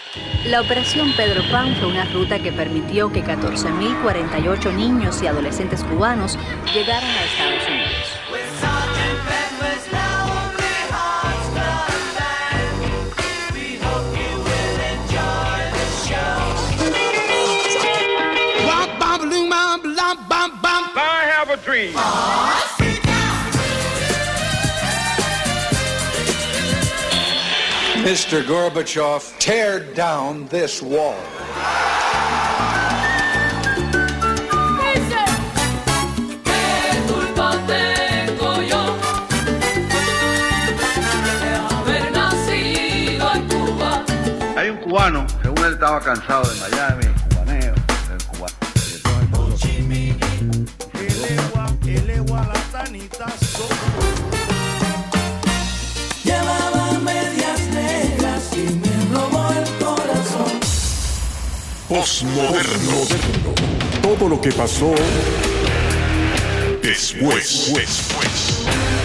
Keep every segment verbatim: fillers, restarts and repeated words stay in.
La Operación Pedro Pan fue una ruta que permitió que catorce mil cuarenta y ocho niños y adolescentes cubanos llegaran a Estados Unidos. I have a dream. Mister Gorbachev, tear down this wall. Hay un cubano, según él estaba cansado de Miami, cubaneo, del cubano. Llevaba medias negras y me robó el corazón. Postmoderno. Todo lo que pasó después. después.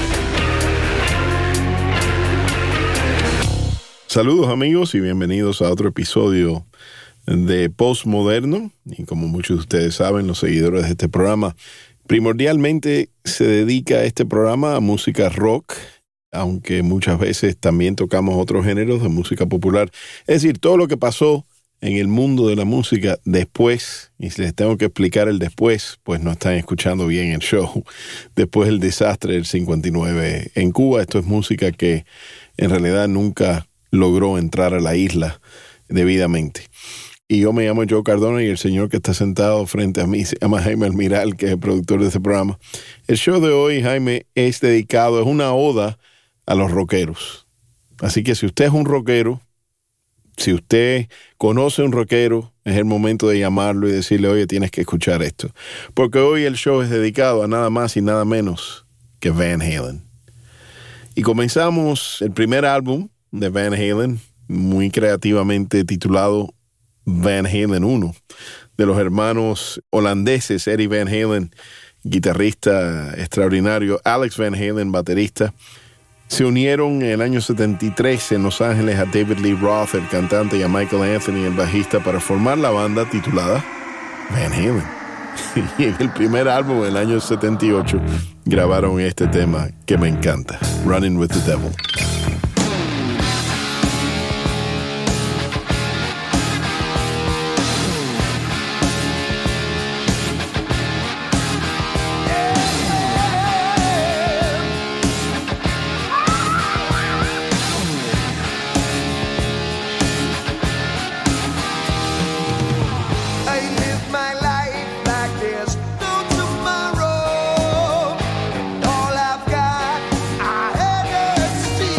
Saludos amigos y bienvenidos a otro episodio de Postmoderno. Y como muchos de ustedes saben, los seguidores de este programa primordialmente se dedica este programa a música rock, aunque muchas veces también tocamos otros géneros de música popular. Es decir, todo lo que pasó en el mundo de la música después, y si les tengo que explicar el después, pues no están escuchando bien el show. Después del desastre del cincuenta y nueve en Cuba, esto es música que en realidad nunca logró entrar a la isla debidamente. Y yo me llamo Joe Cardona y el señor que está sentado frente a mí se llama Jaime Almiral, que es el productor de este programa. El show de hoy, Jaime, es dedicado, es una oda a los rockeros. Así que si usted es un rockero, si usted conoce un rockero, es el momento de llamarlo y decirle, oye, tienes que escuchar esto. Porque hoy el show es dedicado a nada más y nada menos que Van Halen. Y comenzamos el primer álbum de Van Halen, muy creativamente titulado Van Halen uno, de los hermanos holandeses Eddie Van Halen, guitarrista extraordinario, Alex Van Halen, baterista. Se unieron en el año setenta y tres en Los Ángeles a David Lee Roth, el cantante, y a Michael Anthony, el bajista, para formar la banda titulada Van Halen. Y en el primer álbum del año setenta y ocho grabaron este tema que me encanta, Running with the Devil. All I've got, I had to steal.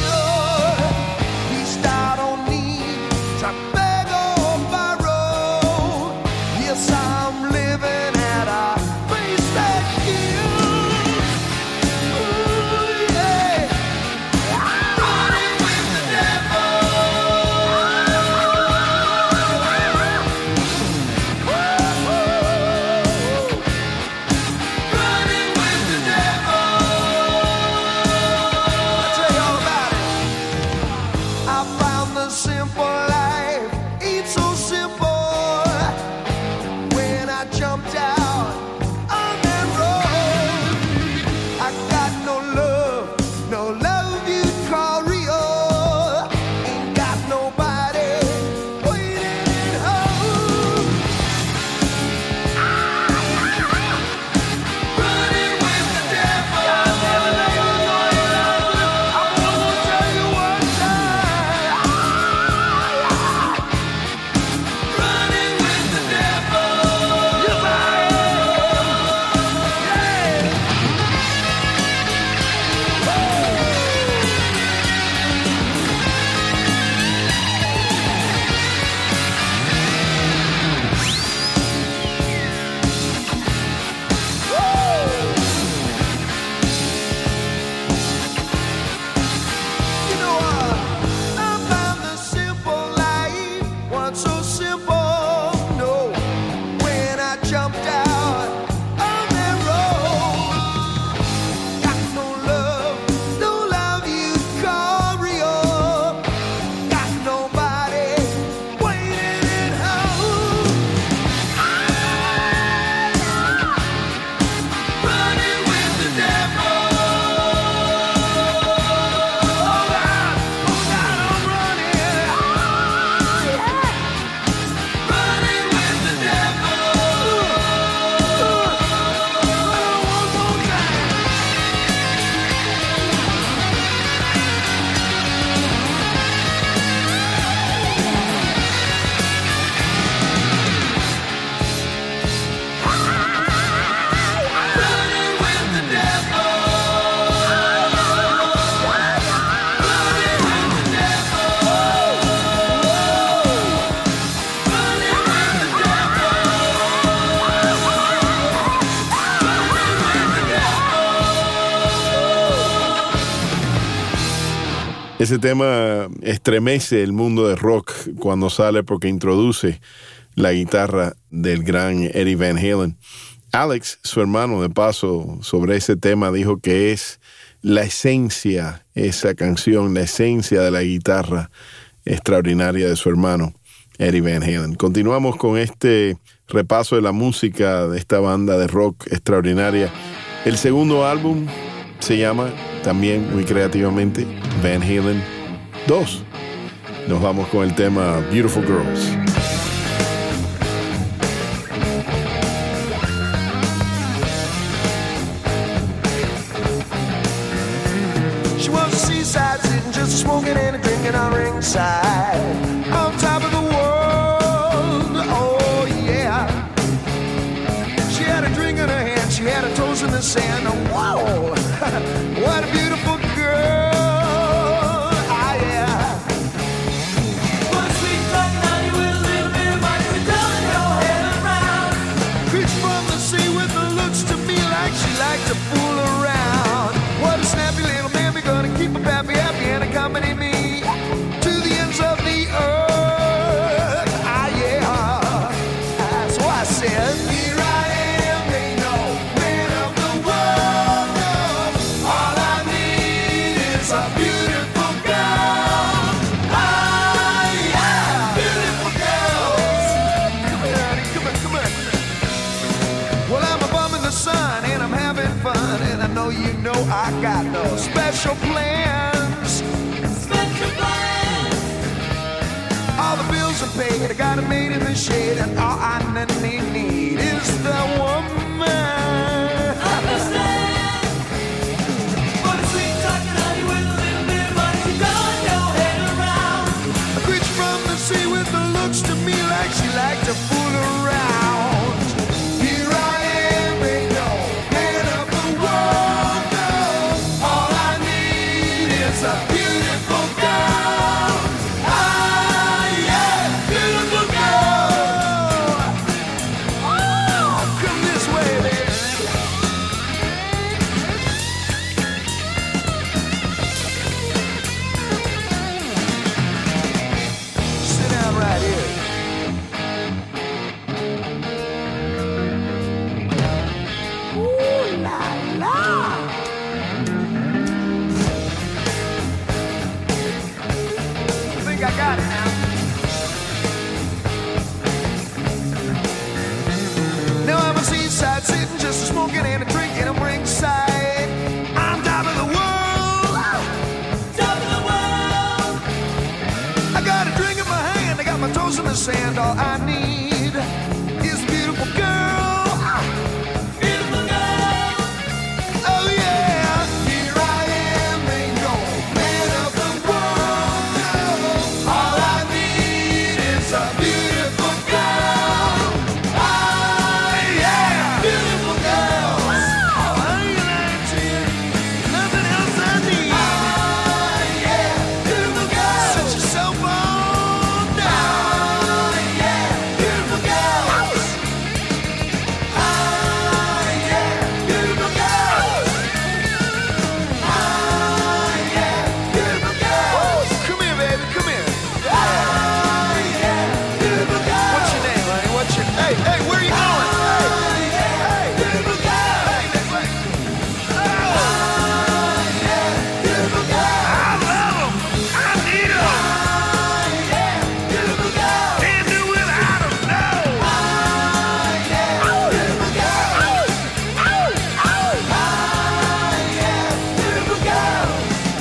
Ese tema estremece el mundo de rock cuando sale porque introduce la guitarra del gran Eddie Van Halen. Alex, su hermano, de paso, sobre ese tema dijo que es la esencia, esa canción, la esencia de la guitarra extraordinaria de su hermano Eddie Van Halen. Continuamos con este repaso de la música de esta banda de rock extraordinaria. El segundo álbum se llama también muy creativamente Van Halen dos. Nos vamos con el tema Beautiful Girls. She was a seaside sitting just smoking and drinking on ringside, on top of the world, oh yeah. She had a drink in her hand, she had her toes in the sand, oh wow, what a beautiful girl, ah yeah. One sweet talking honey with a little bit of money, with telling your head around. Creeps from the sea with the looks to me like she liked to fool around. What a snappy little baby, gonna keep her happy, happy and accompany me to the ends of the earth. Ah yeah, that's why I said, here I am, ain't no man of the world. No. All I need is a beautiful girl. Ah yeah, beautiful girls. Come here, honey, come on, come on. Well, I'm a bum in the sun and I'm having fun, and I know you know I got no special plans. Special plans. All the bills are paid, I got it made in the shade, and all I need, need is the woman. Understand? What a sweet talking honey with a little bit of money, she's throwing your head around. A creature from the sea with the looks to me like she liked to fool around. Here I am, ain't no man of the world, no. All I need is a beautiful girl. Ah, yeah, beautiful girl. Oh, come this way, baby. Sit down right here. Ooh la la. I think I got it now. Now I'm a seaside sitting just smoking and a drinking. I'm ringside. I'm top of the world. Top of the world. I got a drink in my hand. I got my toes in the sand. All I need is a beautiful girl. Beautiful girl. Oh yeah. Here I am, ain't no man of the world. No. All I need is a beautiful girl. Ah yeah, beautiful girl. Oh, I ain't lying to you. Nothing else I need. Ah yeah, beautiful girl. Set yourself on down. Ah yeah, beautiful girls. Ah yeah, beautiful girls. Ah yeah, beautiful girls. Come here, baby, come here. Ah yeah, beautiful girls. What's your name, honey? What's your hey, hey, where are you going? Ah yeah, hey, beautiful girls. Hey, that's right. Ah yeah, beautiful girls. I love 'em. I need 'em. Ah yeah, beautiful girls. Can't do without 'em, no. Ah yeah, beautiful girls. Ah yeah, beautiful girls.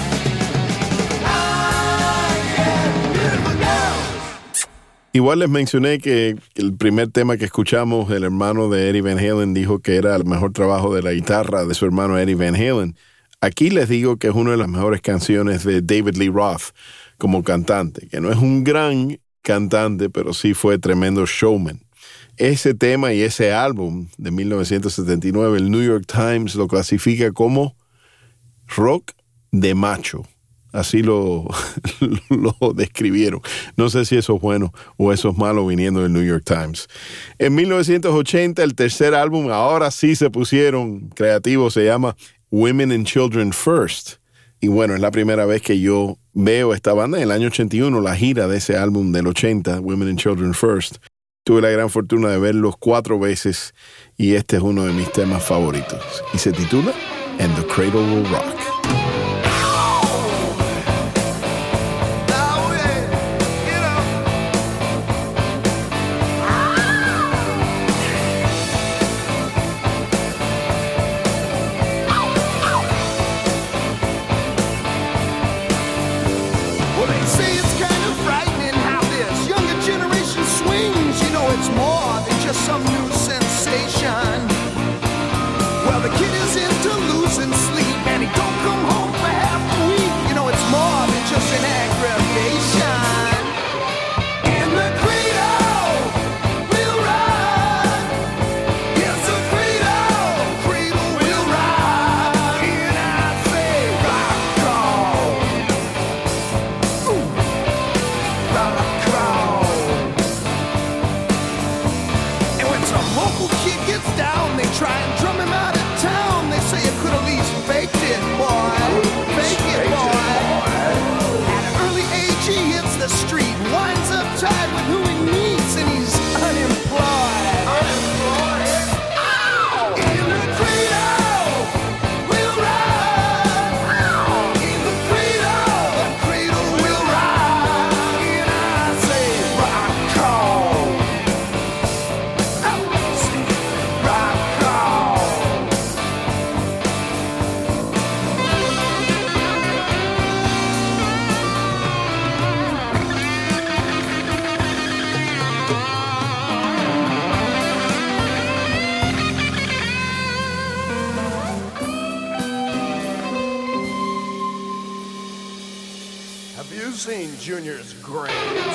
Ah yeah, beautiful girls. Igual les mencioné que el primer tema que escuchamos, el hermano de Eddie Van Halen dijo que era el mejor trabajo de la guitarra de su hermano Eddie Van Halen. Aquí les digo que es una de las mejores canciones de David Lee Roth como cantante, que no es un gran cantante, pero sí fue tremendo showman. Ese tema y ese álbum de mil novecientos setenta y nueve, el New York Times lo clasifica como rock de macho. Así lo, lo describieron. No sé si eso es bueno o eso es malo viniendo del New York Times. En mil novecientos ochenta, el tercer álbum, ahora sí se pusieron creativos, se llama Women and Children First. Y bueno, es la primera vez que yo veo esta banda en el año ochenta y uno, la gira de ese álbum del ochenta, Women and Children First. Tuve la gran fortuna de verlos cuatro veces y este es uno de mis temas favoritos. Y se titula And the Cradle Will Rock. Junior's grades.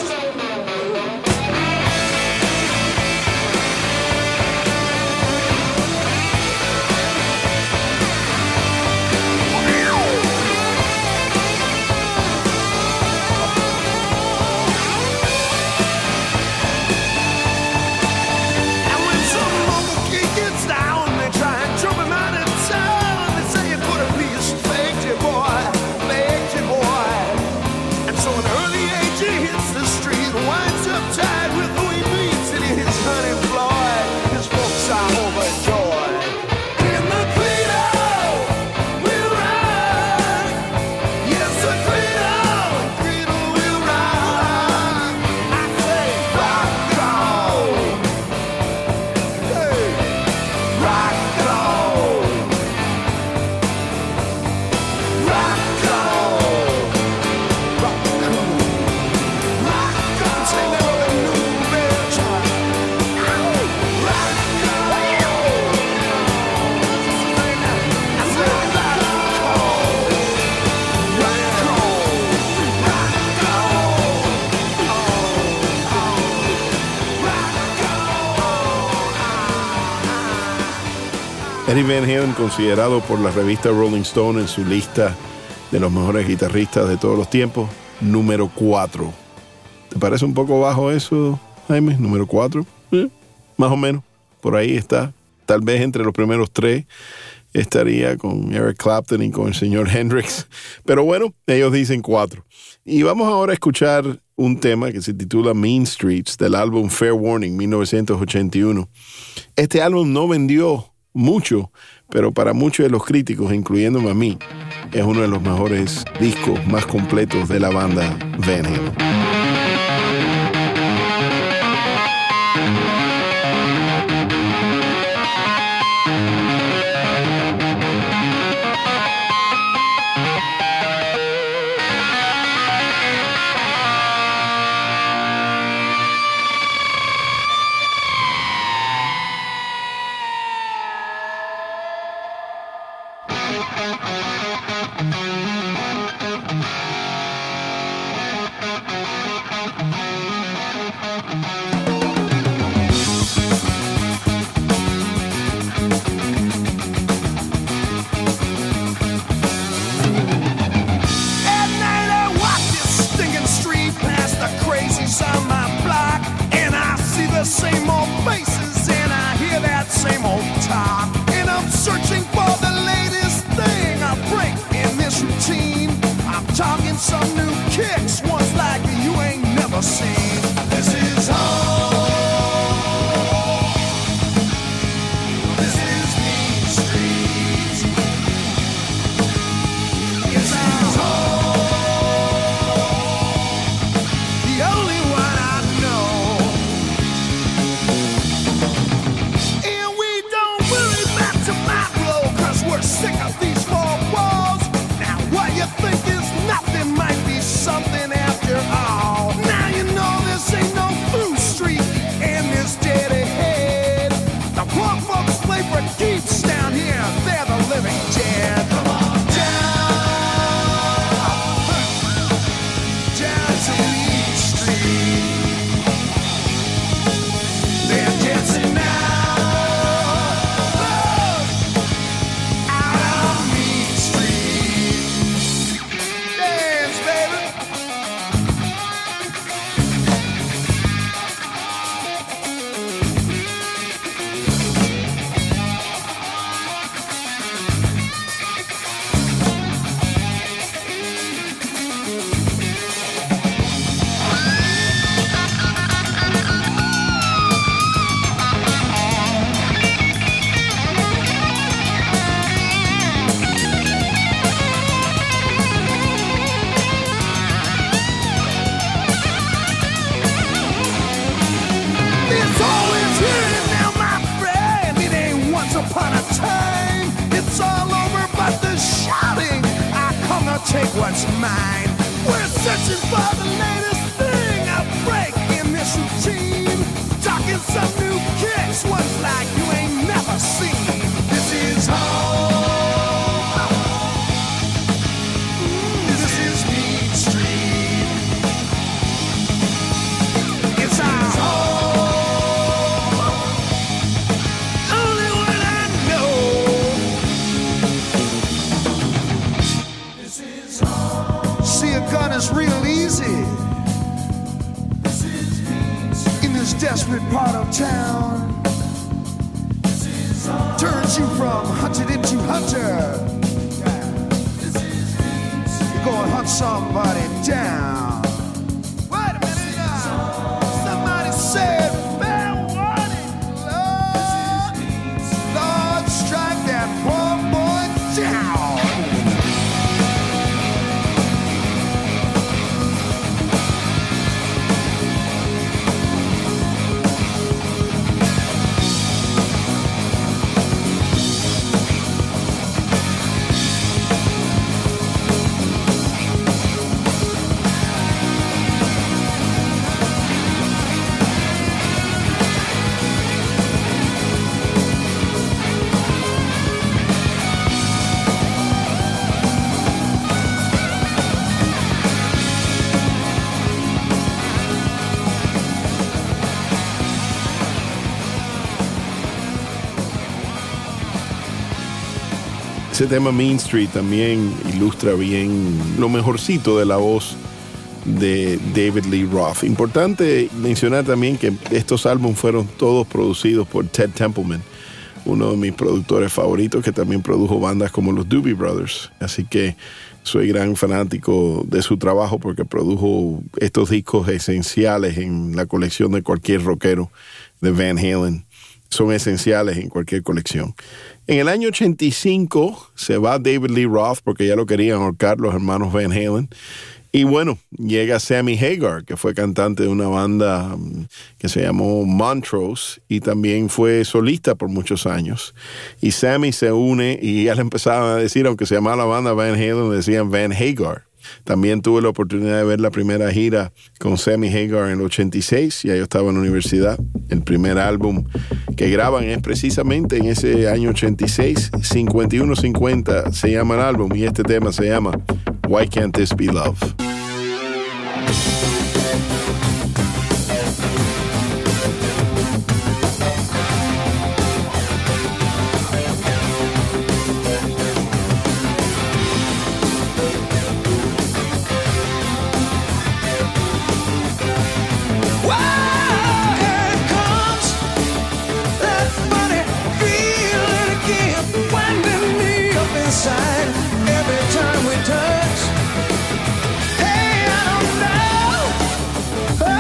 Eddie Van Halen, considerado por la revista Rolling Stone en su lista de los mejores guitarristas de todos los tiempos, número cuatro. ¿Te parece un poco bajo eso, Jaime? Número cuatro, eh, más o menos, por ahí está. Tal vez entre los primeros tres estaría con Eric Clapton y con el señor Hendrix. Pero bueno, ellos dicen cuatro. Y vamos ahora a escuchar un tema que se titula Mean Streets, del álbum Fair Warning, mil novecientos ochenta y uno. Este álbum no vendió mucho, pero para muchos de los críticos, incluyéndome a mí, es uno de los mejores discos más completos de la banda Van Halen. Some new take what's mine. We're searching for the latest thing, a break in this routine. Talking some new kicks, ones like you ain't never seen. This is home. This is Mean Street. It's our home. Only one I know. This is home. See, a gun is real easy. This is Mean Street. In this desperate part of town. This is home. Turns you from hunted into hunter. You go and hunt somebody down. Wait a minute now. Somebody said fair warning. Lord, Lord, strike that poor boy down. Ese tema Mean Street también ilustra bien lo mejorcito de la voz de David Lee Roth. Importante mencionar también que estos álbumes fueron todos producidos por Ted Templeman, uno de mis productores favoritos, que también produjo bandas como los Doobie Brothers. Así que soy gran fanático de su trabajo porque produjo estos discos esenciales en la colección de cualquier rockero de Van Halen. Son esenciales en cualquier colección. En el año ochenta y cinco se va David Lee Roth porque ya lo querían ahorcar los hermanos Van Halen. Y bueno, llega Sammy Hagar, que fue cantante de una banda que se llamó Montrose y también fue solista por muchos años. Y Sammy se une y ya le empezaban a decir, aunque se llamaba la banda Van Halen, decían Van Hagar. También tuve la oportunidad de ver la primera gira con Sammy Hagar en el ochenta y seis, ya yo estaba en la universidad. El primer álbum que graban es precisamente en ese año ochenta y seis, cincuenta y uno cincuenta se llama el álbum, y este tema se llama Why Can't This Be Love? Every time we touch, hey, I don't know.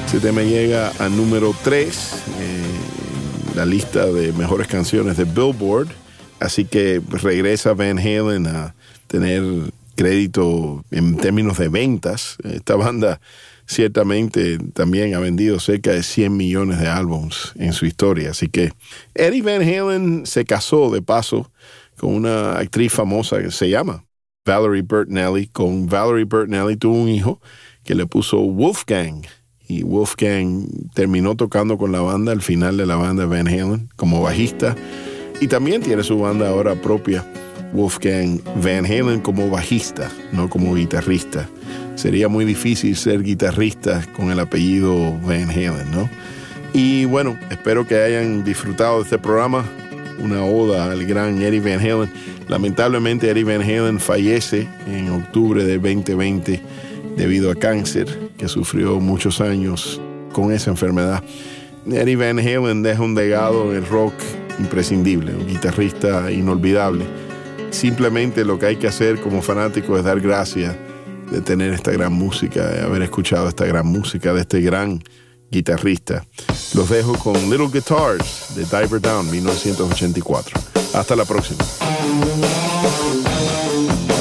Este tema llega a número tres en la lista de mejores canciones de Billboard. Así que regresa Van Halen a tener crédito en términos de ventas. Esta banda ciertamente también ha vendido cerca de cien millones de álbumes en su historia. Así que Eddie Van Halen se casó de paso con una actriz famosa que se llama Valerie Bertinelli. Con Valerie Bertinelli tuvo un hijo que le puso Wolfgang. Y Wolfgang terminó tocando con la banda al final de la banda Van Halen como bajista. Y también tiene su banda ahora propia, Wolfgang Van Halen, como bajista, no como guitarrista. Sería muy difícil ser guitarrista con el apellido Van Halen, ¿no? Y bueno, espero que hayan disfrutado de este programa, una oda al gran Eddie Van Halen. Lamentablemente Eddie Van Halen fallece en octubre de veinte veinte debido a cáncer, que sufrió muchos años con esa enfermedad. Eddie Van Halen deja un legado en el rock imprescindible, un guitarrista inolvidable. Simplemente lo que hay que hacer como fanático es dar gracias de tener esta gran música, de haber escuchado esta gran música de este gran guitarrista. Los dejo con Little Guitars de Diver Down, mil novecientos ochenta y cuatro. Hasta la próxima.